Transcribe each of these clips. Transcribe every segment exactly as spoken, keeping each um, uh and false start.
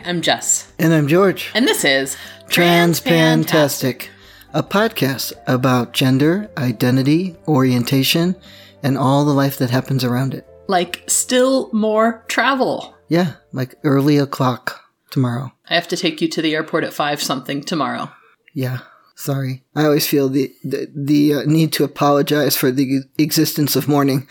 I'm Jess. And I'm George. And this is Transpantastic, a podcast about gender, identity, orientation, and all the life that happens around it. Like, still more travel. Yeah, like early o'clock tomorrow. I have to take you to the airport at five something tomorrow. Yeah, sorry. I always feel the, the, the uh, need to apologize for the existence of mourning.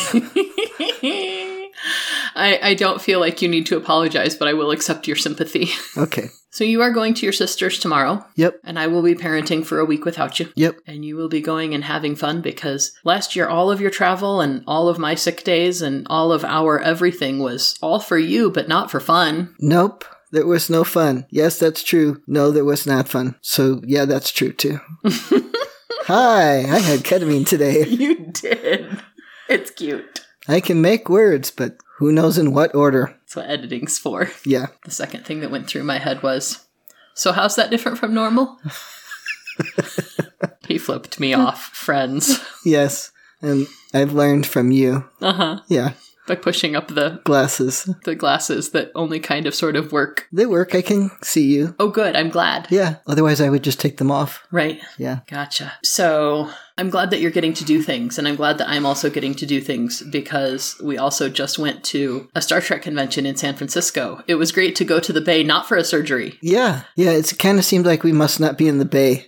I, I don't feel like you need to apologize, but I will accept your sympathy. Okay. So you are going to your sister's tomorrow. Yep. And I will be parenting for a week without you. Yep. And you will be going and having fun because last year all of your travel and all of my sick days and all of our everything was all for you, but not for fun. Nope. There was no fun. Yes, that's true. No, there was not fun. So, yeah, that's true, too. Hi, I had ketamine today. You did. It's cute. I can make words, but who knows in what order. That's what editing's for. Yeah. The second thing that went through my head was, so how's that different from normal? He flipped me off, friends. Yes, and I've learned from you. Uh-huh. Yeah. By pushing up the glasses. The glasses that only kind of sort of work. They work. I can see you. Oh, good. I'm glad. Yeah. Otherwise, I would just take them off. Right. Yeah. Gotcha. So I'm glad that you're getting to do things, and I'm glad that I'm also getting to do things because we also just went to a Star Trek convention in San Francisco. It was great to go to the Bay, not for a surgery. Yeah. Yeah. It kind of seemed like we must not be in the Bay.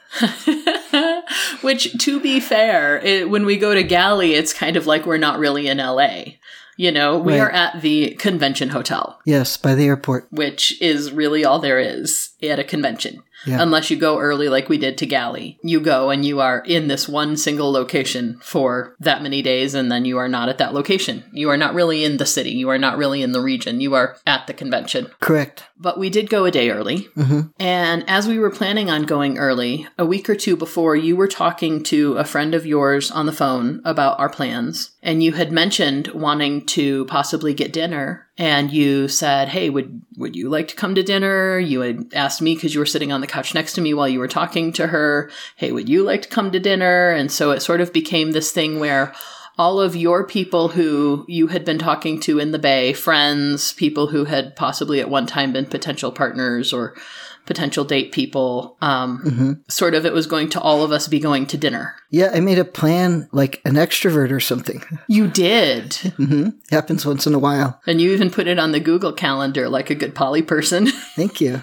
Which, to be fair, it, when we go to Galley, it's kind of like we're not really in L A. You know, we right. are at the convention hotel. Yes, by the airport. Which is really all there is at a convention. Yeah. Unless you go early like we did to Galley. You go and you are in this one single location for that many days, and then you are not at that location. You are not really in the city. You are not really in the region. You are at the convention. Correct. But we did go a day early. Mm-hmm. And as we were planning on going early, a week or two before, you were talking to a friend of yours on the phone about our plans. And you had mentioned wanting to possibly get dinner. And you said, hey, would would you like to come to dinner? You had asked me because you were sitting on the couch next to me while you were talking to her. Hey, would you like to come to dinner? And so it sort of became this thing where all of your people who you had been talking to in the Bay, friends, people who had possibly at one time been potential partners or potential date people, um, mm-hmm. sort of it was going to all of us be going to dinner. Yeah, I made a plan like an extrovert or something. You did. Mm-hmm. Happens once in a while. And you even put it on the Google Calendar like a good poly person. Thank you.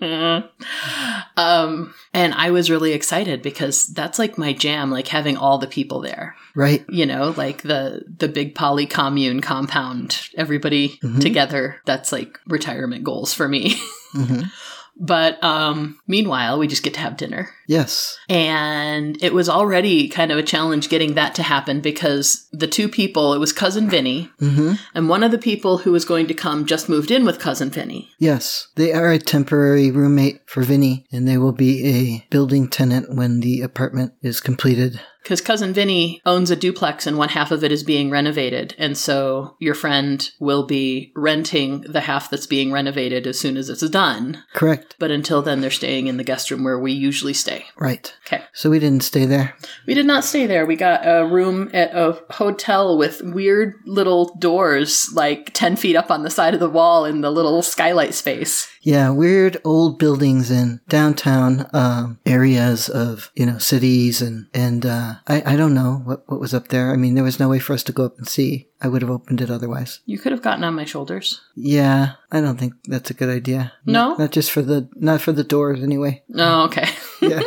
um, and I was really excited because that's like my jam, like having all the people there. Right. You know, like the, the big poly commune compound, everybody mm-hmm. together. That's like retirement goals for me. Mm-hmm. But um, meanwhile, we just get to have dinner. Yes. And it was already kind of a challenge getting that to happen because the two people, it was Cousin Vinny, mm-hmm. and one of the people who was going to come just moved in with Cousin Vinny. Yes. They are a temporary roommate for Vinny, and they will be a building tenant when the apartment is completed. Because Cousin Vinny owns a duplex and one half of it is being renovated. And so your friend will be renting the half that's being renovated as soon as it's done. Correct. But until then, they're staying in the guest room where we usually stay. Right. Okay. So we didn't stay there. We did not stay there. We got a room at a hotel with weird little doors, like ten feet up on the side of the wall in the little skylight space. Yeah, weird old buildings in downtown um, areas of, you know, cities and, and uh, I, I don't know what, what was up there. I mean, there was no way for us to go up and see. I would have opened it otherwise. You could have gotten on my shoulders. Yeah, I don't think that's a good idea. No? Not, not just for the, not for the doors anyway. Oh, okay. Yeah.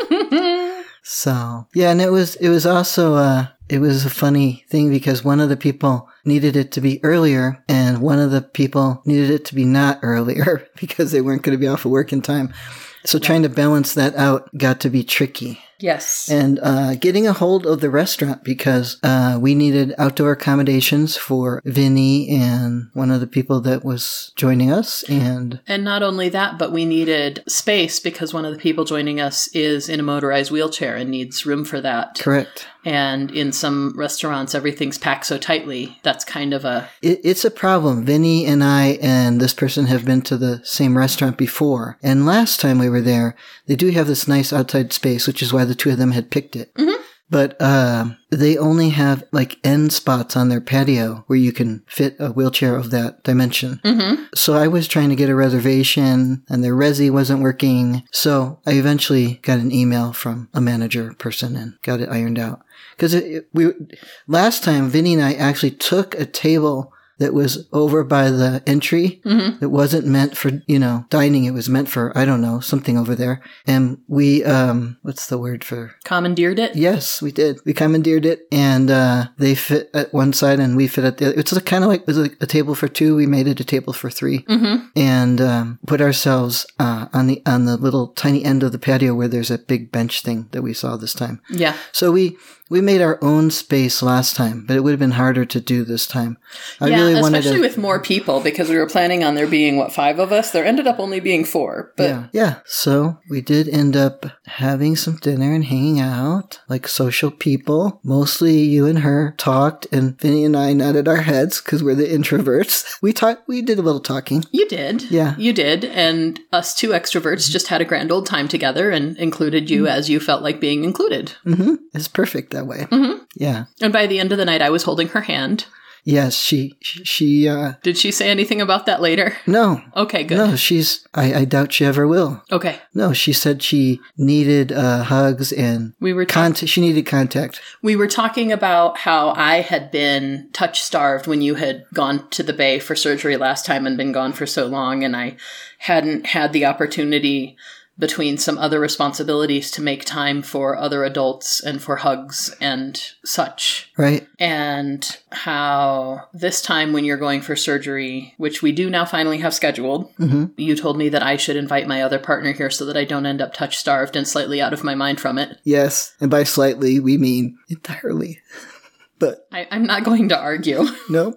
So, yeah, and it was, it was also, uh, it was a funny thing because one of the people needed it to be earlier and one of the people needed it to be not earlier because they weren't going to be off of work in time. So yeah. Trying to balance that out got to be tricky. Yes. And uh, getting a hold of the restaurant because uh, we needed outdoor accommodations for Vinny and one of the people that was joining us. And and not only that, but we needed space because one of the people joining us is in a motorized wheelchair and needs room for that. Correct. And in some restaurants, everything's packed so tightly. That's kind of a... It, it's a problem. Vinny and I and this person have been to the same restaurant before. And last time we were there, they do have this nice outside space, which is why the two of them had picked it. Mm-hmm. but uh, they only have like end spots on their patio where you can fit a wheelchair of that dimension. Mm-hmm. So I was trying to get a reservation and their resi wasn't working. So I eventually got an email from a manager person and got it ironed out. Because we last time, Vinny and I actually took a table that was over by the entry. Mm-hmm. It wasn't meant for, you know, dining. It was meant for, I don't know, something over there. And we, um, what's the word for? Commandeered it? Yes, we did. We commandeered it, and uh, they fit at one side and we fit at the other. It's kind of like, it was like a table for two. We made it a table for three. Mm-hmm. And um, put ourselves uh, on the on the little tiny end of the patio where there's a big bench thing that we saw this time. Yeah. So we we made our own space last time, but it would have been harder to do this time. I yeah, really wanted especially to, with more people, because we were planning on there being, what, five of us? There ended up only being four. But yeah, yeah. So we did end up having some dinner and hanging out like social people. Mostly you and her talked, and Vinny and I nodded our heads because we're the introverts. We talked. We did a little talking. You did. Yeah. You did. And us two extroverts just had a grand old time together and included you as you felt like being included. Mm-hmm. It's perfect that way. Mm-hmm. Yeah. And by the end of the night, I was holding her hand. Yes, she, she, she uh... Did she say anything about that later? No. Okay, good. No, she's, I, I doubt she ever will. Okay. No, she said she needed uh, hugs and we were con- she needed contact. We were talking about how I had been touch-starved when you had gone to the Bay for surgery last time and been gone for so long, and I hadn't had the opportunity between some other responsibilities to make time for other adults and for hugs and such. Right. And how this time when you're going for surgery, which we do now finally have scheduled, mm-hmm. you told me that I should invite my other partner here so that I don't end up touch-starved and slightly out of my mind from it. Yes. And by slightly, we mean entirely. But I, I'm not going to argue. No.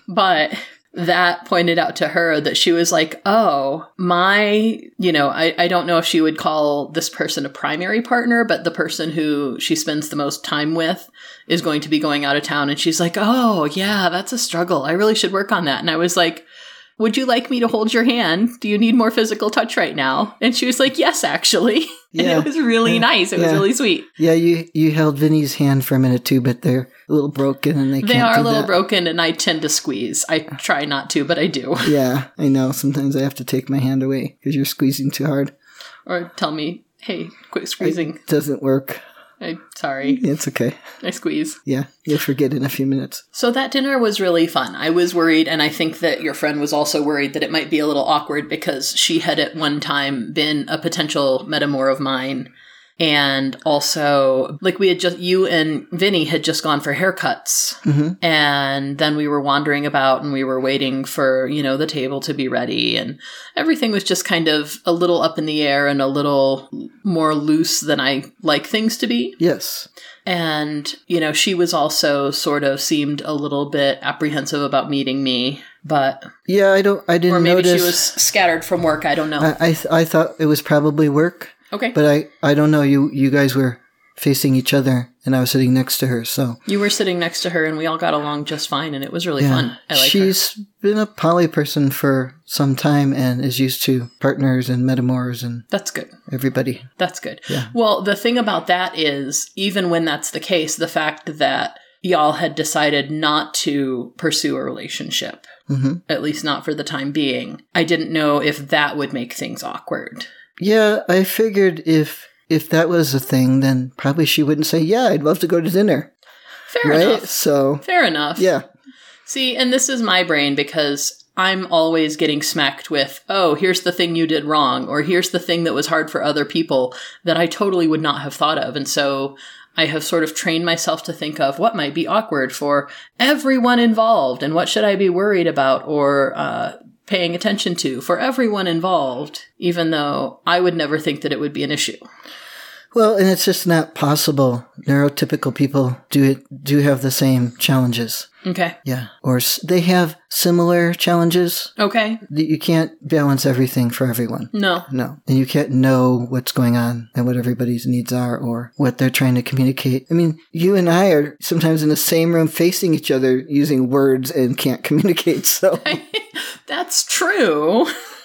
But that pointed out to her that she was like, oh, my, you know, I, I don't know if she would call this person a primary partner, but the person who she spends the most time with is going to be going out of town. And she's like, oh, yeah, that's a struggle. I really should work on that. And I was like, would you like me to hold your hand? Do you need more physical touch right now? And she was like, yes, actually. Yeah. And it was really yeah. nice. It yeah. was really sweet. Yeah, you, you held Vinny's hand for a minute too, but they're a little broken and they, they can't are do a little that. broken and I tend to squeeze. I try not to, but I do. Yeah, I know. Sometimes I have to take my hand away because you're squeezing too hard. Or tell me, hey, quit squeezing. It doesn't work. I'm sorry. It's okay. I squeeze. Yeah, you'll forget in a few minutes. So that dinner was really fun. I was worried, and I think that your friend was also worried that it might be a little awkward because she had at one time been a potential metamor of mine. And also, like we had just, you and Vinny had just gone for haircuts. Mm-hmm. And then we were wandering about and we were waiting for, you know, the table to be ready. And everything was just kind of a little up in the air and a little more loose than I like things to be. Yes. And, you know, she was also sort of seemed a little bit apprehensive about meeting me, but... Yeah, I don't, I didn't Or maybe notice. she was scattered from work, I don't know. I, I, th- I thought it was probably work. Okay. But I, I don't know. You, you guys were facing each other and I was sitting next to her, so... You were sitting next to her and we all got along just fine and it was really yeah. fun. I like She's her. been a poly person for some time and is used to partners and metamors and... That's good. Everybody. That's good. Yeah. Well, the thing about that is, even when that's the case, the fact that y'all had decided not to pursue a relationship, mm-hmm. at least not for the time being, I didn't know if that would make things awkward. Yeah, I figured if if that was a thing, then probably she wouldn't say, yeah, I'd love to go to dinner. Fair right? enough. So Fair enough. Yeah. See, and this is my brain because I'm always getting smacked with, oh, here's the thing you did wrong, or here's the thing that was hard for other people that I totally would not have thought of. And so I have sort of trained myself to think of what might be awkward for everyone involved and what should I be worried about or uh, paying attention to for everyone involved, even though I would never think that it would be an issue. Well, and it's just not possible. Neurotypical people do it, do have the same challenges. Okay. Yeah. Or s- they have similar challenges. Okay. You can't balance everything for everyone. No. No. And you can't know what's going on and what everybody's needs are or what they're trying to communicate. I mean, you and I are sometimes in the same room facing each other using words and can't communicate, so. That's true.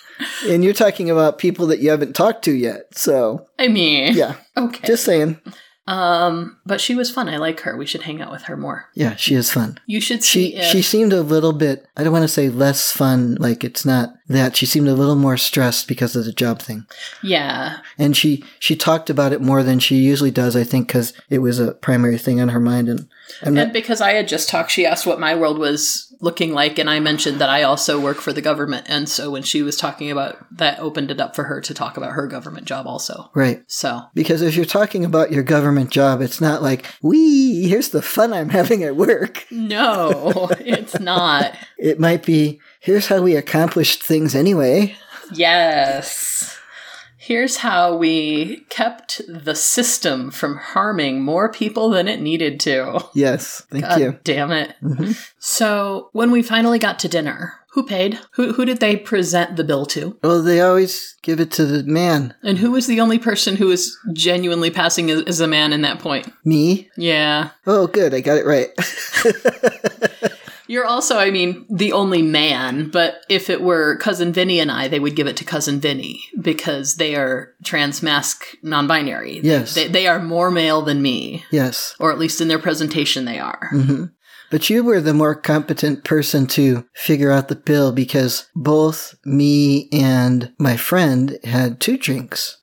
And you're talking about people that you haven't talked to yet, so. I mean. Yeah. Okay. Just saying. Um, but she was fun. I like her. We should hang out with her more. Yeah, she is fun. You should see She if... she seemed a little bit, I don't want to say less fun, like it's not that. She seemed a little more stressed because of the job thing. Yeah. And she, she talked about it more than she usually does, I think, because it was a primary thing on her mind. And I'm not, And because I had just talked, she asked what my world was looking like, and I mentioned that I also work for the government. And so when she was talking about that, opened it up for her to talk about her government job also. right. So, Because if you're talking about your government job, it's not like, wee, here's the fun I'm having at work. no, it's not. It might be, here's how we accomplished things anyway. Yes. Here's how we kept the system from harming more people than it needed to. Yes, thank God you. damn it. Mhm. So, when we finally got to dinner, who paid? Who who did they present the bill to? Well, they always give it to the man. And who was the only person who was genuinely passing as, as a man in that point? Me? Yeah. Oh, good, I got it right. You're also, I mean, the only man, but if it were Cousin Vinny and I, they would give it to Cousin Vinny because they are trans-masc non-binary. Yes. They, they are more male than me, Yes. or at least in their presentation they are. hmm But you were the more competent person to figure out the bill because both me and my friend had two drinks.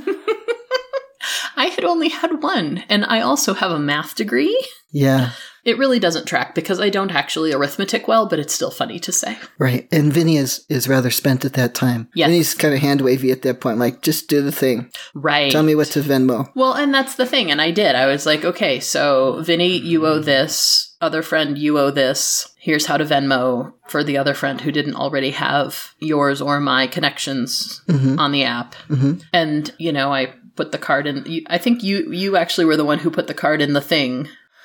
I had only had one, and I also have a math degree. Yeah, It really doesn't track because I don't actually arithmetic well, but it's still funny to say. right. And Vinny is, is rather spent at that time. Yes. Vinny's kind of hand wavy at that point, like, just do the thing. Right. Tell me what to Venmo. Well, and that's the thing, and I did. I was like, okay, so Vinny, you owe this. Other friend, you owe this. Here's how to Venmo for the other friend who didn't already have yours or my connections Mhm. on the app. Mhm. And, you know, I put the card in. you- I think you you actually were the one who put the card in the thing.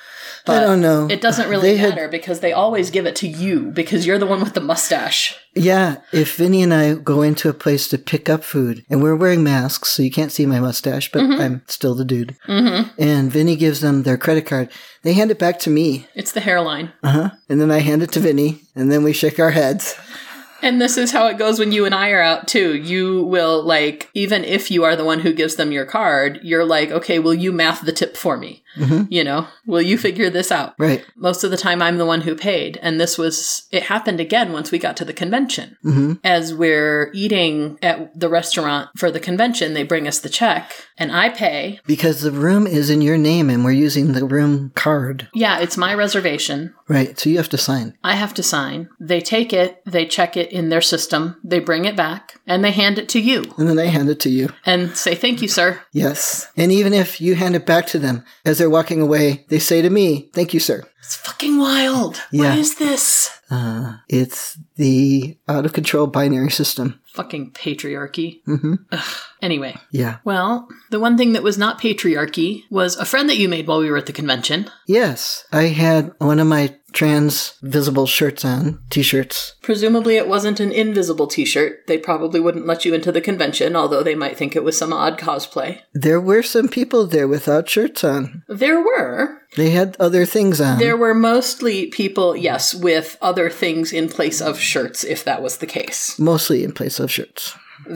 I don't know. It doesn't really They had- matter because they always give it to you because you're the one with the mustache. Yeah, if Vinny and I go into a place to pick up food, and we're wearing masks, so you can't see my mustache, but I'm still the dude. Mm-hmm. And Vinny gives them their credit card. They hand it back to me. It's the hairline. Uh-huh. And then I hand it to Vinny, and then we shake our heads. And this is how it goes when you and I are out too. You will, like, even if you are the one who gives them your card, you're like, okay, will you math the tip for me? Mm-hmm. You know, will you figure this out? Right. Most of the time I'm the one who paid. And this was, it happened again once we got to the convention. Mm-hmm. As we're eating at the restaurant for the convention, they bring us the check and I pay. Because the room is in your name, and we're using the room card. Yeah, it's my reservation. Right, so you have to sign. I have to sign. They take it, they check it in their system, they bring it back, and they hand it to you And then I hand it to you. and say, thank you, sir. Yes. And even if you hand it back to them, as they're walking away, they say to me, thank you, sir. It's fucking wild. Yeah. What is this? Uh, it's the out-of-control binary system. Fucking patriarchy. Mm-hmm. Ugh. Anyway. Yeah. Well, the one thing that was not patriarchy was a friend that you made while we were at the convention. Yes, I had one of my trans visible shirts on, t-shirts. Presumably it wasn't an invisible t-shirt. They probably wouldn't let you into the convention, although they might think it was some odd cosplay. There were some people there without shirts on. There were. They had other things on. There were mostly people, yes, with other things in place of shirts, if that was the case. Mostly in place of shirts.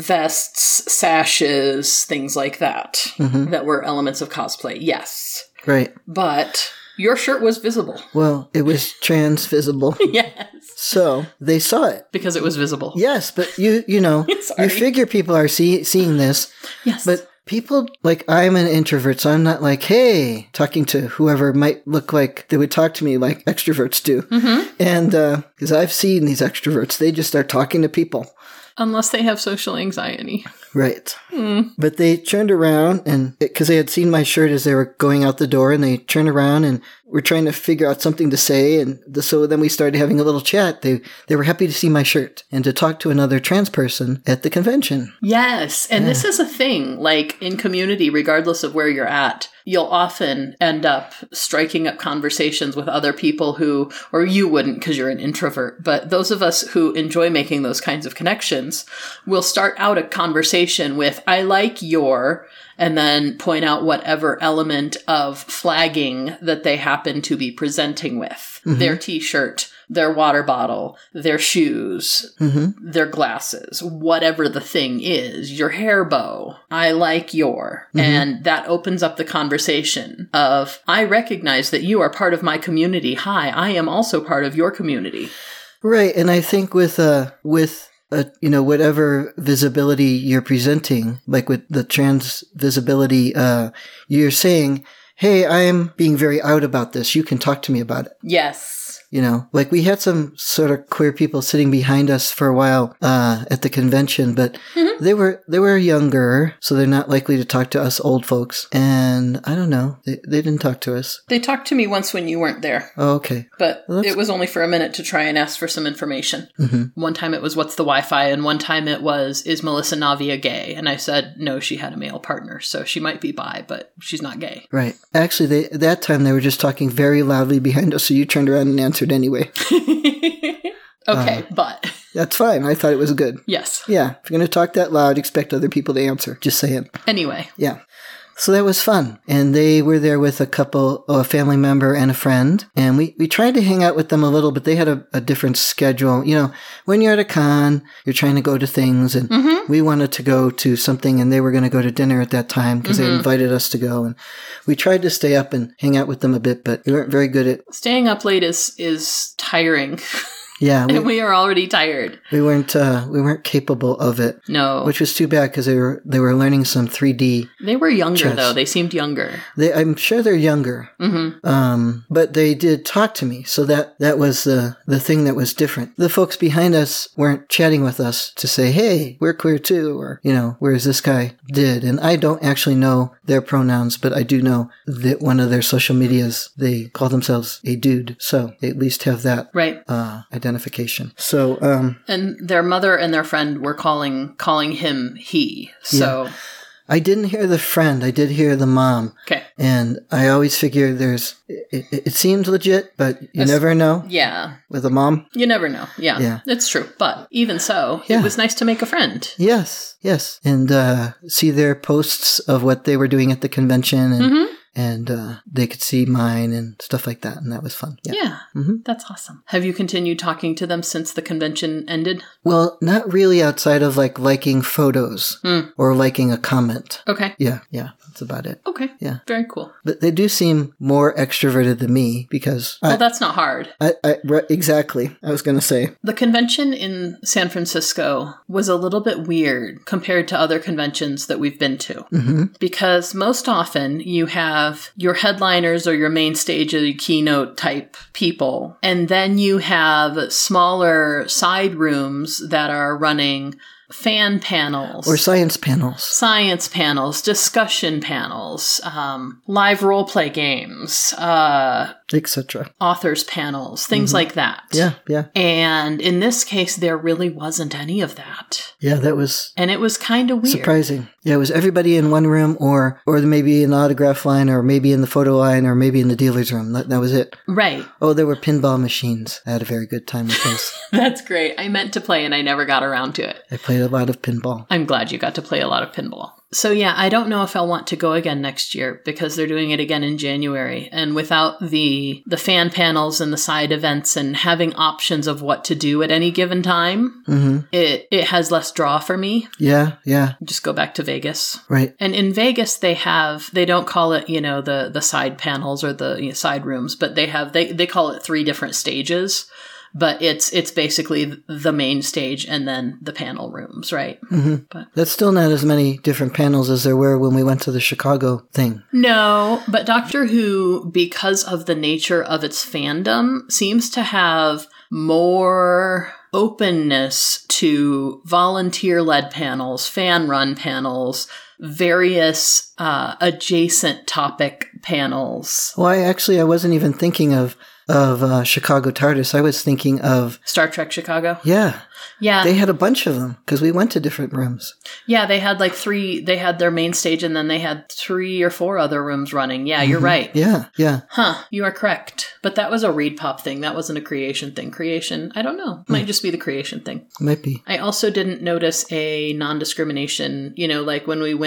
Vests, sashes, things like that, Mhm. that were elements of cosplay, yes. Right. But your shirt was visible. Well, it was trans visible. Yes. So they saw it. Because it was visible. Yes, but you you know, Sorry. you figure people are see, seeing this, Yes. but people, like, I'm an introvert, so I'm not like, hey, talking to whoever might look like they would talk to me like extroverts do. Mm-hmm. And, uh, because I've seen these extroverts, they just start talking to people. Unless they have social anxiety. Right. Mm. But they turned around, and because they had seen my shirt as they were going out the door, and they turned around and were trying to figure out something to say. And the, so then we started having a little chat. They they were happy to see my shirt and to talk to another trans person at the convention. Yes. And this is a thing, like in community, regardless of where you're at, you'll often end up striking up conversations with other people who, or you wouldn't because you're an introvert, but those of us who enjoy making those kinds of connections will start out a conversation with, I like your, and then point out whatever element of flagging that they happen to be presenting with. Mm-hmm. Their t-shirt, their water bottle, their shoes, Mm-hmm. their glasses, whatever the thing is, your hair bow. I like your. Mm-hmm. And that opens up the conversation of, I recognize that you are part of my community. Hi, I am also part of your community. Right. And I think with, uh, with, Uh, you know, whatever visibility you're presenting, like with the trans visibility, uh, you're saying, hey, I'm being very out about this. You can talk to me about it. Yes. You know, like we had some sort of queer people sitting behind us for a while, uh, at the convention, but Mm-hmm. they were, they were younger, so they're not likely to talk to us old folks. And I don't know, they, they didn't talk to us. They talked to me once when you weren't there, Oh, okay. but Well, that's- it was only for a minute to try and ask for some information. Mm-hmm. One time it was, what's the Wi-Fi? And one time it was, is Melissa Navia gay? And I said, no, she had a male partner, so she might be bi, but she's not gay. Right. Actually, they, that time they were just talking very loudly behind us, so you turned around and answered anyway. Okay, Uh. but That's fine. I thought it was good. yes. Yeah. If you're going to talk that loud, expect other people to answer. Just saying. Anyway, Yeah. So that was fun. And they were there with a couple, a family member and a friend. And we, we tried to hang out with them a little, but they had a, a different schedule. You know, when you're at a con, you're trying to go to things. And mm-hmm. we wanted to go to something, and they were going to go to dinner at that time because Mm-hmm. they invited us to go. And we tried to stay up and hang out with them a bit, but we weren't very good at, Staying up late is is tiring, yeah, we, and we are already tired. we weren't, uh, we weren't capable of it. No, Which was too bad because they were they were learning some three D. they were younger Chess. though. They seemed younger. They, I'm sure they're younger, Mm-hmm. um, but they did talk to me, so that that was the the thing that was different. The folks behind us weren't chatting with us to say, "Hey, we're queer too," or you know, "Whereas this guy did." And I don't actually know their pronouns, but I do know that one of their social medias they call themselves a dude, so they at least have that Right. uh, identification. So. Um, And their mother and their friend were calling calling him he. So I didn't hear the friend. I did hear the mom. okay. And I always figure there's, it, it, it seems legit, but you Yes. never know Yeah. with a mom. You never know. Yeah. Yeah. It's true. But even so, Yeah. it was nice to make a friend. Yes, yes. And uh, see their posts of what they were doing at the convention, and Mm-hmm. and uh, they could see mine and stuff like that. And that was fun. Yeah. Yeah. Mhm. That's awesome. Have you continued talking to them since the convention ended? Well, not really outside of like liking photos Mm. or liking a comment. Okay. Yeah, yeah. That's about it. Okay. Yeah. Very cool. But they do seem more extroverted than me because Well, I, that's not hard. I, I, right, exactly. I was going to say. The convention in San Francisco was a little bit weird compared to other conventions that we've been to. Mm-hmm. Because most often you have your headliners or your main stage or your keynote type people, and then you have smaller side rooms that are running fan panels. Or science panels. Science panels, discussion panels, um, live role play games, uh, et cetera. authors panels, things like that. Yeah, yeah. And in this case, there really wasn't any of that. Yeah, that was And it was kind of weird. surprising. Yeah, it was everybody in one room, or or maybe in the autograph line, or maybe in the photo line, or maybe in the dealer's room. That, that was it. Right. Oh, there were pinball machines. I had a very good time with those. That's great. I meant to play and I never got around to it. I played a lot of pinball. I'm glad you got to play a lot of pinball. So yeah, I don't know if I'll want to go again next year because they're doing it again in January. And without the the fan panels and the side events and having options of what to do at any given time, Mm-hmm. it, it has less draw for me. Yeah, yeah, Just go back to Vegas. right. And in Vegas, they have, they don't call it, you know, the, the side panels or the you know, side rooms, but they have, they, they call it three different stages. But it's it's basically the main stage and then the panel rooms, right? Mm-hmm. But That's still not as many different panels as there were when we went to the Chicago thing. no, but Doctor Who, because of the nature of its fandom, seems to have more openness to volunteer-led panels, fan-run panels, various uh, adjacent topic panels. Well, I actually, I wasn't even thinking of of uh, Chicago TARDIS. I was thinking of, Star Trek Chicago? yeah, Yeah. they had a bunch of them because we went to different rooms. Yeah, they had like three, they had their main stage and then they had three or four other rooms running. Yeah, you're right. Yeah, yeah. Huh, you are correct. But that was a Reed Pop thing. That wasn't a creation thing. Creation, I don't know. Might just be the creation thing. Might be. I also didn't notice a non-discrimination, you know, like when we went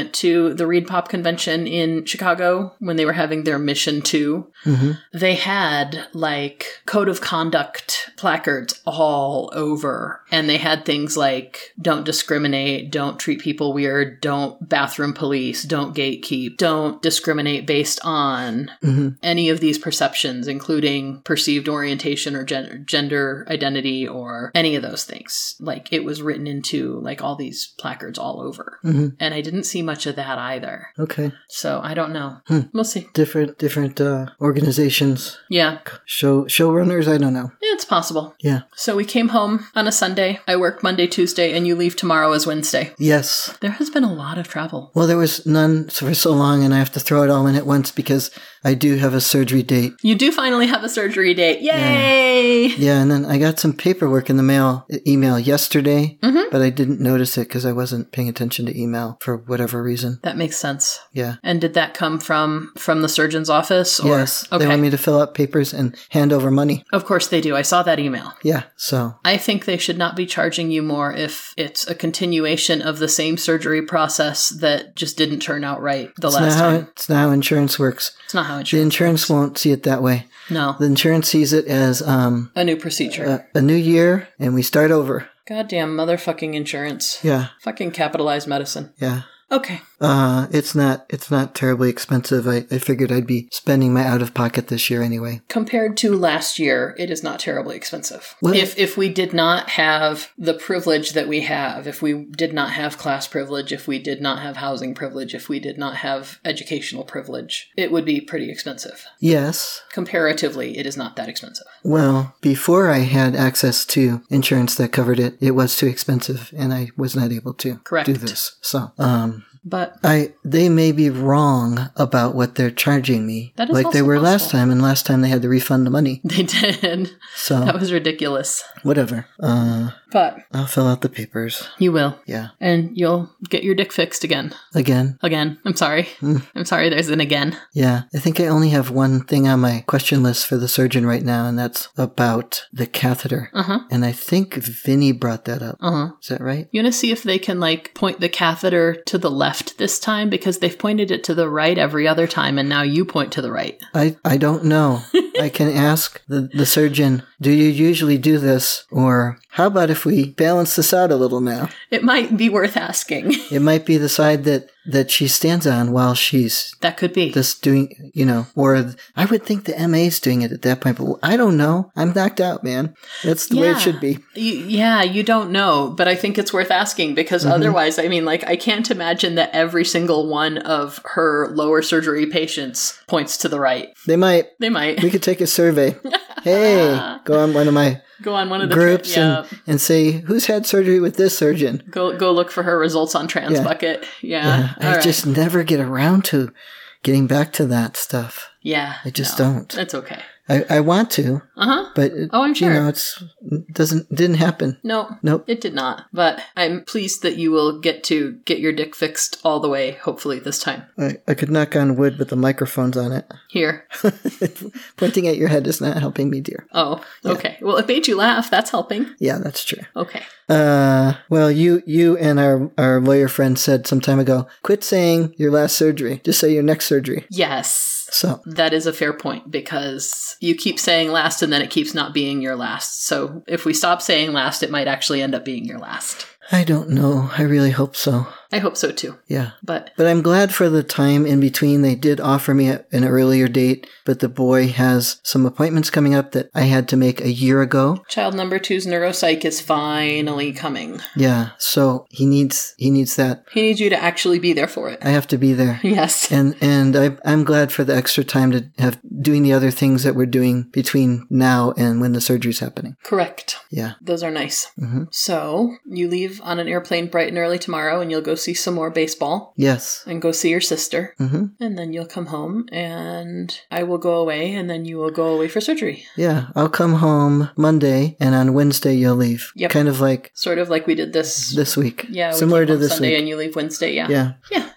went to the Reed Pop convention in Chicago when they were having their Mission two, Mm-hmm. they had like code of conduct placards all over. And they had things like don't discriminate, don't treat people weird, don't bathroom police, don't gatekeep, don't discriminate based on Mm-hmm. any of these perceptions, including perceived orientation or gen- gender identity or any of those things. Like it was written into like all these placards all over. Mm-hmm. And I didn't see much of that either. Okay. So I don't know. Hmm. We'll see. Different different uh, organizations. Yeah. Show showrunners, I don't know. It's possible. Yeah. So we came home on a Sunday. I work Monday, Tuesday, and you leave tomorrow as Wednesday. Yes. There has been a lot of travel. Well, there was none for so long, and I have to throw it all in at once because I do have a surgery date. You do finally have a surgery date. Yay! Yeah, Yeah, and then I got some paperwork in the mail, email yesterday, Mhm. but I didn't notice it because I wasn't paying attention to email for whatever reason. That makes sense. Yeah. And did that come from from the surgeon's office? Or? Yes. Okay. They want me to fill out papers and hand over money. Of course they do. I saw that email. Yeah. So, I think they should not be charging you more if it's a continuation of the same surgery process that just didn't turn out right the it's last not, how, time. it's not how insurance works. It's not how The insurance insurance works. won't see it that way. No. The insurance sees it as um, A new procedure. a, a new year, and we start over. Goddamn motherfucking insurance. Yeah. Fucking capitalized medicine. Yeah. Okay. Uh, it's not it's not terribly expensive. I, I figured I'd be spending my out of pocket this year anyway. Compared to last year, it is not terribly expensive. Well- if if we did not have the privilege that we have, if we did not have class privilege, if we did not have housing privilege, if we did not have educational privilege, it would be pretty expensive. Yes. Comparatively, it is not that expensive. Well, before I had access to insurance that covered it, it was too expensive, and I was not able to Correct. do this. So, um, But I they may be wrong about what they're charging me, That is like they also were last possible. time, and last time they had to refund the money. they did. So That was ridiculous. whatever. Uh, But I'll fill out the papers. you will. Yeah. And you'll get your dick fixed again. Again. Again. I'm sorry. Mm. I'm sorry there's an again. Yeah. I think I only have one thing on my question list for the surgeon right now, and that's about the catheter. Uh-huh. And I think Vinny brought that up. Uh-huh. Is that right? You want to see if they can, like, point the catheter to the left this time? Because they've pointed it to the right every other time, and now you point to the right. I, I don't know. I can ask the, the surgeon, do you usually do this? Or how about if we balance this out a little now? It might be worth asking. It might be the side that, that she stands on while she's That could be. just doing, you know, or I would think the M A's doing it at that point, but I don't know. I'm knocked out, man. That's the way it should be. You, yeah, you don't know, but I think it's worth asking because Mm-hmm. otherwise, I mean, like, I can't imagine that every single one of her lower surgery patients points to the right. They might. They might. We could take a survey. Hey, go on one of my Go on one of the groups tri- yeah. and, and say, who's had surgery with this surgeon? Go go look for her results on TransBucket. Yeah. Yeah, I All right. just never get around to getting back to that stuff. Yeah. I just no, don't. That's okay. I, I want to, Uh huh. but it, Oh, I'm sure. you know, it's doesn't didn't happen. No. Nope. It did not. But I'm pleased that you will get to get your dick fixed all the way, hopefully, this time. I, I could knock on wood with the microphones on it. Here. Pointing at your head is not helping me, dear. Oh, okay. Well, it made you laugh. That's helping. Yeah, that's true. Okay. Uh, well, you you and our our lawyer friend said some time ago, quit saying your last surgery. Just say your next surgery. Yes. So That is a fair point because you keep saying last and then it keeps not being your last. So if we stop saying last, it might actually end up being your last. I don't know. I really hope so. I hope so too. Yeah. But But I'm glad for the time in between. They did offer me a, an earlier date, but the boy has some appointments coming up that I had to make a year ago. child number two's neuropsych is finally coming. Yeah. So he needs he needs that. He needs you to actually be there for it. I have to be there. Yes. And and I, I'm glad for the extra time to have doing the other things that we're doing between now and when the surgery's happening. Correct. Yeah. Those are nice. Mhm. So you leave on an airplane bright and early tomorrow and you'll go see some more baseball Yes. and go see your sister. hmm And then you'll come home and I will go away and then you will go away for surgery. Yeah. I'll come home Monday, and on Wednesday you'll leave. Yep. Kind of like Sort of like we did this. this week. Yeah. we Similar came to home this Sunday week. and you leave Wednesday. Yeah. Yeah. Yeah.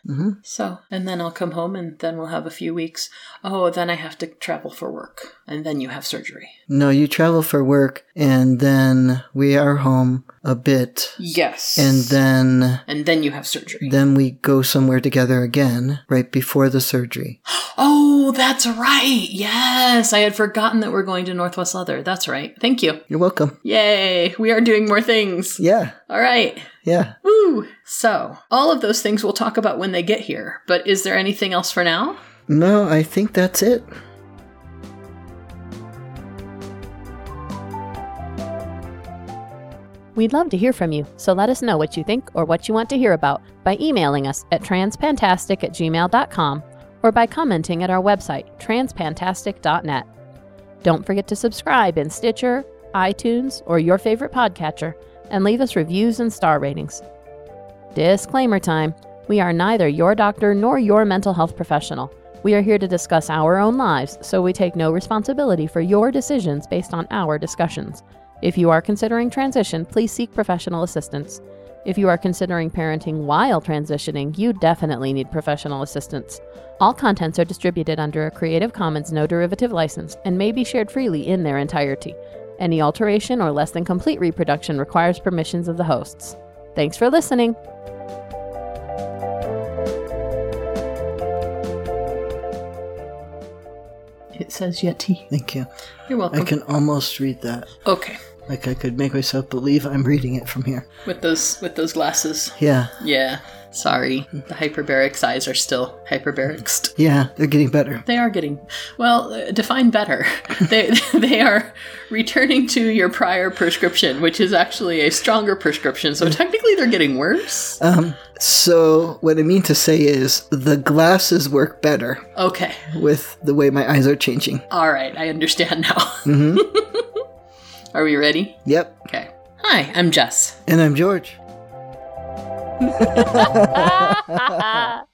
Mm-hmm. So, and then I'll come home and then we'll have a few weeks. Oh, then I have to travel for work. And then you have surgery. No, you travel for work and then we are home a bit. Yes. And then... And then you have surgery. Then we go somewhere together again right before the surgery. Oh, that's right. Yes. I had forgotten that we're going to Northwest Leather. That's right. Thank you. You're welcome. Yay. We are doing more things. Yeah. All right. Yeah. Woo. So, all of those things we'll talk about when they get here. But is there anything else for now? No, I think that's it. We'd love to hear from you, so let us know what you think or what you want to hear about by emailing us at transpantastic at gmail dot com or by commenting at our website, transpantastic dot net. Don't forget to subscribe in Stitcher, iTunes, or your favorite podcatcher, and leave us reviews and star ratings. Disclaimer time. We are neither your doctor nor your mental health professional. We are here to discuss our own lives, so we take no responsibility for your decisions based on our discussions. If you are considering transition, please seek professional assistance. If you are considering parenting while transitioning, you definitely need professional assistance. All contents are distributed under a Creative Commons no derivative license and may be shared freely in their entirety. Any alteration or less than complete reproduction requires permissions of the hosts. Thanks for listening! It says Yeti. Thank you. You're welcome. I can almost read that. Okay. Like I could make myself believe I'm reading it from here. With those with those glasses. Yeah. Yeah. Sorry. The hyperbaric eyes are still hyperbaricsed. Yeah, they're getting better. They are getting, well, uh, define better. they they are returning to your prior prescription, which is actually a stronger prescription. So technically they're getting worse. Um, so what I mean to say is the glasses work better. Okay. With the way my eyes are changing. All right. I understand now. Mm-hmm. Are we ready? Yep. Okay. Hi, I'm Jess. And I'm George.